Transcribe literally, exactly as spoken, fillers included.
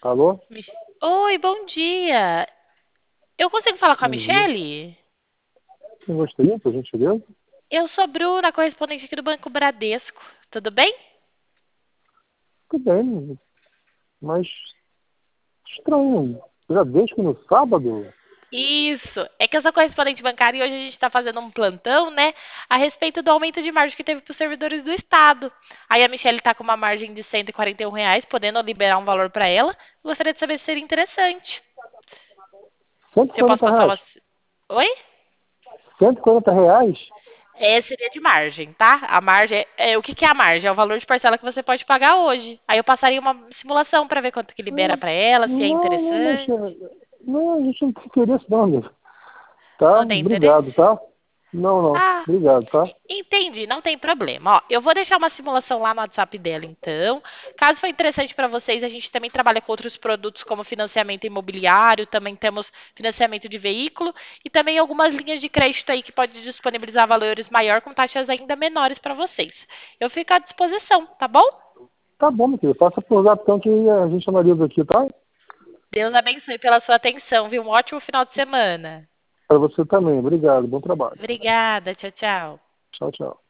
Alô? Mich- Oi, bom dia. Eu consigo falar com a Bom dia. Michele? Quem gostaria, por gentileza? Eu sou Bruna, correspondente aqui do Banco Bradesco. Tudo bem? Tudo bem, mas estranho. Já desde que no sábado? Isso. É que eu sou correspondente bancária e hoje a gente está fazendo um plantão, né? A respeito do aumento de margem que teve para os servidores do Estado. Aí a Michele está com uma margem de cento e e quarenta e um reais, podendo liberar um valor para ela. Gostaria de saber se seria interessante. cento e Se eu posso quarenta passar reais. uma. Oi? cento e quarenta reais? É, seria de margem, tá? A margem é, é- o que que é a margem? É o valor de parcela que você pode pagar hoje. Aí eu passaria uma simulação para ver quanto que libera Não, para ela, se é não, não, mas, interessante. eh, não, a gente não tem interesse não, amigo. Tá? Não tem interesse? Obrigado, tá? Não, não. Ah, Obrigado, tá? entendi, não tem problema. Ó, eu vou deixar uma simulação lá no WhatsApp dela, então. Caso for interessante para vocês, a gente também trabalha com outros produtos como financiamento imobiliário, também temos financiamento de veículo e também algumas linhas de crédito aí que pode disponibilizar valores maior com taxas ainda menores para vocês. Eu fico à disposição, tá bom? Tá bom, meu querido. Passa por zap então que a gente analisa aqui, tá? Deus abençoe pela sua atenção, viu? Um ótimo final de semana. Para você também. Obrigado. Bom trabalho. Obrigada, tchau, tchau. Tchau, tchau.